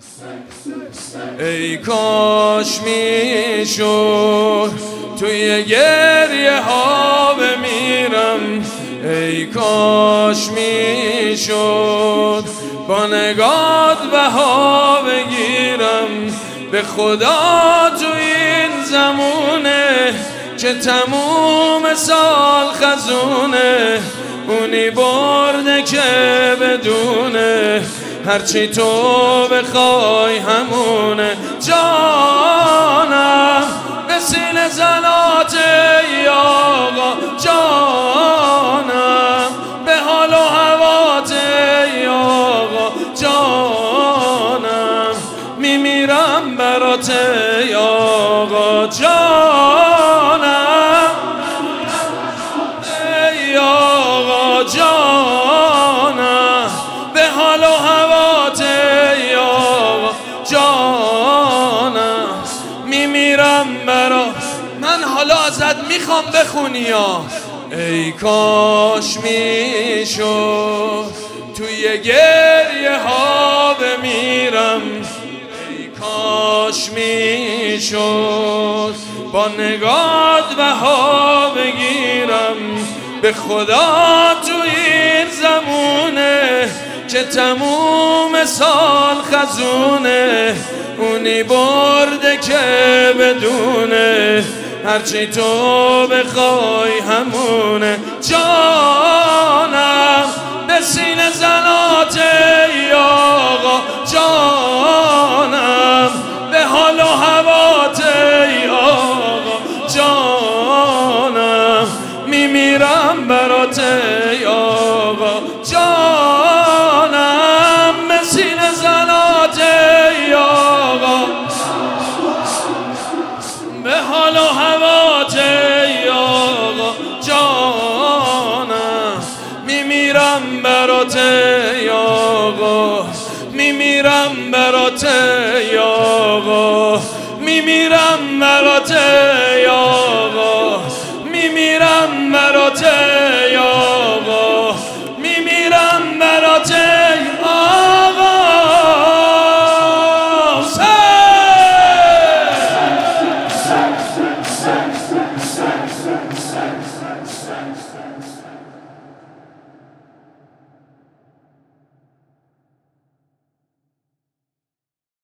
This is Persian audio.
ای کاش میشد توی گریه ها بمیرم، ای کاش میشد با نگات بها بگیرم. به خدا تو این زمونه که تموم سال خزونه، اونی برده که بدونه هرچی تو بخوای همونه. جانم به سینه زنات ای آقا، جانم به حال و هوات ای آقا، جانم میمیرم برات ای آقا، جانم ای آقا، جانم به حال و هوات ای آقا، جانم میمیرم برات. من حالا ازت میخوام بخونی یا ای کاش میشد توی گریه ها بمیرم، ای کاش میشد با نگات بها بگیرم. به خدا تو این زمونه که تموم سال خزونه، اونی برده که بدونه هرچی تو بخوای همونه. جانم به سینه زنات ای آقا، جانم به حال و هوات ای آقا، جانم میمیرم برات ای آقا، جانم به سینه زنات ای آقا، به حال و هوات ای آقا، جانم میمیرم برات ای آقا، میمیرم برات ای آقا، میمیرم برات ای آقا، میمیرم برات